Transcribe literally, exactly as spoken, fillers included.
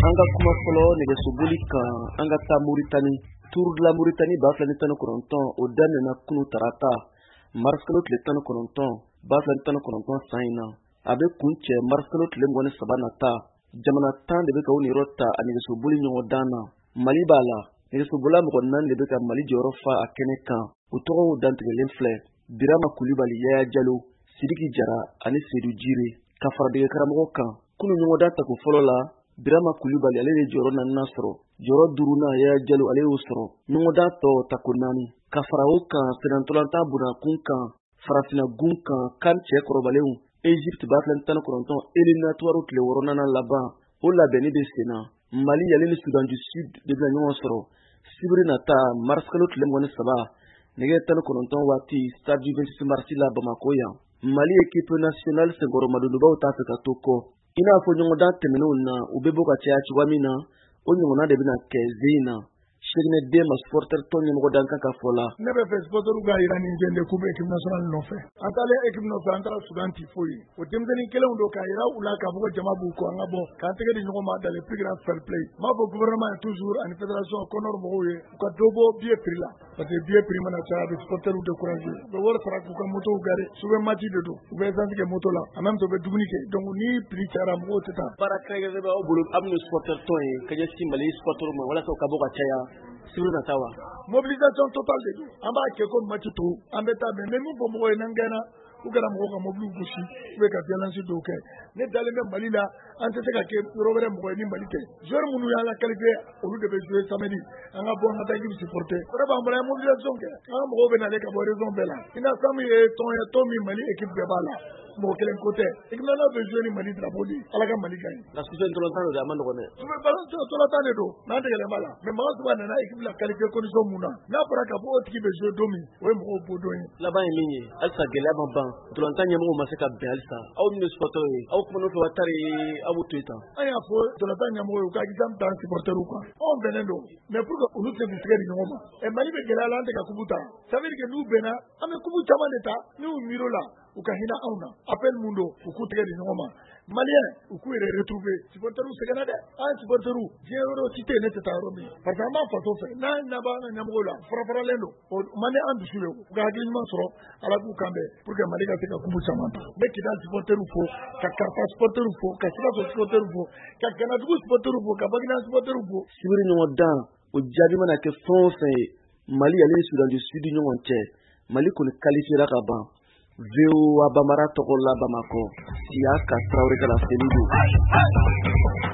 anga kuma fɔlɔ nɛgɛsoboli kan an ka taa Muritani. Tour de la Mauritanie b'a filɛ ni tan ni kɔnɔntɔn o daminɛna kunu tarata mars kalo tile tan ni kɔnɔntɔn b'a filɛ ni tan ni kɔnɔntɔn san in na. A bɛ kun cɛ mars kalo tile mugan ni saba nata. Jamana tan de bɛ ka u niyɔrɔ ta a nɛgɛsoboli ɲɔgɔn dan na. Mali b'a la. Nɛgɛsobolila mɔgɔ naani de bɛ ka Mali jɔyɔrɔ fa a kɛnɛ kan. U tɔgɔw dantigɛlen filɛ: Birama Kulibali, Yaya Jalo, Sidiki Jara ani Seydou Djire. Ka fara dege karamɔgɔ kan. Kunu ɲɔgɔn dan tako fɔlɔ la, Birama Kulibali ale de jɔyɔrɔ naaninan sɔrɔ. Jɔyɔrɔ duurunan Yaya Jalo ale y'o sɔrɔ. Ɲɔgɔn dan tɔ tako naani. Ka fara o kan Senatolanta Bunakun kan, Farafina gun kan, kan cɛ kɔrɔbalenw, Egypte b'a filɛ ni tan ni kɔnɔntɔn éliminatoire tile wɔɔrɔnan laban. O labɛnni bɛ sen na. Mali ale ni Sudan du Sud de bɛna ɲɔgɔn sɔrɔ sibiri nata mars kalo tile mugan ni saba nɛgɛ tan ni kɔnɔntɔn waati stade du vingt-six mars la Bamako yan. Mali équipe nationale senkɔrɔ madondubaw t'a fɛ ka to kɔ. I n'a fɔ ɲɔgɔn dan tɛmɛnenw na u bɛ bɔ ka caya cogoya min na, o ɲɔgɔnna de bɛna kɛ zen na. Cheikh Dema supporter tɔn ɲɛmɔgɔ dan kan ka fɔ la. Ne bɛ fɛ supporteru ka yira nin jɛn de k'u bɛ équipe nationale nɔfɛ. An taalen équipe nɔfɛ an taara Sudan ti foyi. O denmisɛnnin kelenw don k'a yira u la k'a fɔ ko jama b'u kɔ an ka bɔ k'an tɛgɛ di ɲɔgɔn ma dans le plus grand fair play. M'a fɔ gouvernement ye toujours ani fédération kɔnɔr mɔgɔw ye u ka dɔ bɔ billet prix la parce que billet prix mana caya a bɛ supporteru décourager. U bɛ wari sara k'u ka motow gare souvent match de don u bɛ essence kɛ moto la en même temps u bɛ dumuni kɛ donc ni prix cayara mɔgɔw tɛ taa. Baara kɛrɛnkɛrɛnnen b'aw bolo aw minnu supporter tɔn ye ka ɲɛsin Mali supporteru ma walasa u ka bɔ ka caya sibiri nata wa. Mobilisation totale de don. An b'a kɛ ko match to an bɛ taa mais min fɔ mɔgɔw ye n'an gagné u kɛra mɔgɔw ka mobile gosi u bɛ ka violence dɔw kɛ. Ne dalen bɛ Mali la an tɛ se ka kɛ yɔrɔ wɛrɛ mɔgɔ ye ni Mali tɛ. Joueur minnu y'an la qualifié olu de bɛ jouer samedi an ka bɔ an ka taa équipe supporter. Vraiment an bɔra mobilisation kɛ an ka mɔgɔw bɛ nalen ka bɔ région bɛɛ la. I n'a fɔ min ye tɔn ye tɔn min Mali équipe bɛɛ b'a la. Mɔgɔ kelen ko tɛ. Équipe nationale bɛ jouer ni Mali drapeau de Ala ka Mali gagne. La suite ntolantan de a ma nɔgɔn dɛ. Ntolantan de don n'an tɛgɛlen b'a la mais mɔgɔ suba nana équipe la qualifié condition mun na n'a fɔra k'a fɔ o tigi bɛ jouer don min o ye mɔgɔw bɔ don ye. Laban ye min ye halisa gɛlɛya ma ban ntolantan ɲɛmɔgɔw ma se ka bɛn halisa aw minnu ye supporter ye aw kuma n'o fɛ wa tari aw b'u to yen tan. An y'a fɔ ntolantan ɲɛmɔgɔw ye u ka exemple ta supporteru kan. Anw bɛnnen don mais pour que olu se k'u tɛgɛ di ɲɔgɔn ma. Et Mali bɛ gɛlɛya la an tɛ ka kubu ta. Ça veut dire que n'u bɛnna an bɛ kubu caman de ta n'u miiro la u ka hinɛ anw na. Appel mun don u k'u tɛgɛ di ɲɔgɔn ma. Malien u k'u yɛrɛ retrouver supporteru sɛgɛnna dɛ. An supporteru diɲɛ yɔrɔ si tɛ yen ne tɛ taa yɔrɔ min parce que an b'an faso fɛ n'an naba an ka ɲɛmɔgɔw la farafaralen don o man di an dusu ye u ka hakili ɲuman sɔrɔ Ala k'u kan bɛn pour que Mali ka se ka kubu caman ta. N bɛ Kidal supporteru fo ka Karfa supporteru fo ka Sikaso supporteru fo ka Kanadugu supporteru fo ka Baginda supporteru fo. Sibiri ɲɔgɔn dan o jaabi mana kɛ fɛn o fɛn ye Mali ale ni Sudan du Sud ɲɔgɔn cɛ Mali kɔni qualifiera ka ban. V O A Bamara tɔgɔ la Bamako Siaka Traoré ka la Selidu.